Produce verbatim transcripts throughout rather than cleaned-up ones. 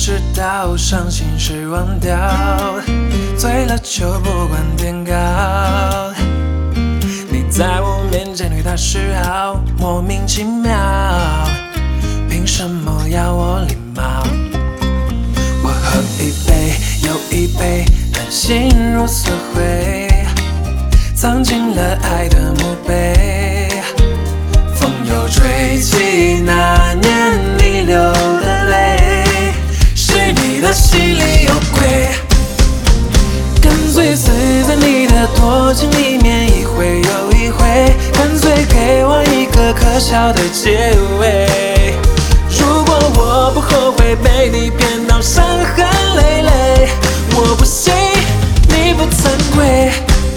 知道，伤心时忘掉，醉了就不管天高。你在我面前对他示好，莫名其妙，凭什么要我礼貌？我喝一杯又一杯，但心如死灰，藏进了爱的墓碑。风又吹起那年你流的泪，是你的心里有鬼，干脆死在你的多情里面，一回又一回，干脆给我一个可笑的结尾。如果我不后悔被你骗到伤痕累累，我不信你不惭愧。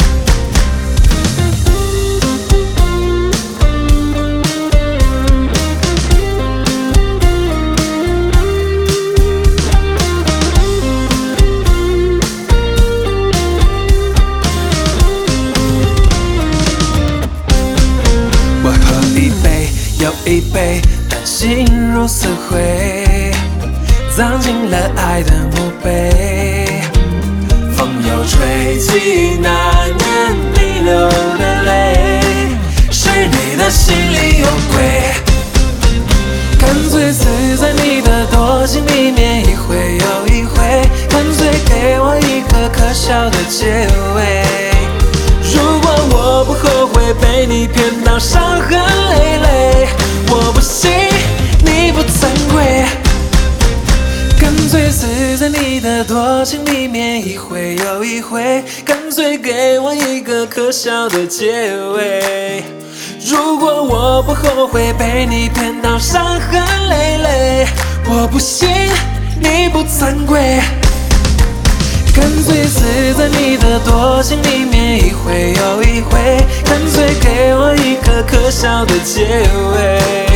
我喝一杯又一杯，但心如死灰，藏进了爱的墓碑。风又吹起那年你流的泪，是你的心里有鬼，干脆死在你的多情里面，一回又一回，干脆给我一个可笑的结尾。如果我不后悔被你骗到伤痕累累，我不信你不惭愧，干脆死在你的多情里面，一回又一回，干脆给我一个可笑的结尾。如果我不后悔被你骗到伤痕累累，我不信你不惭愧，干脆死在你的多情里面，一回又一回，干脆给我一个可笑的结尾。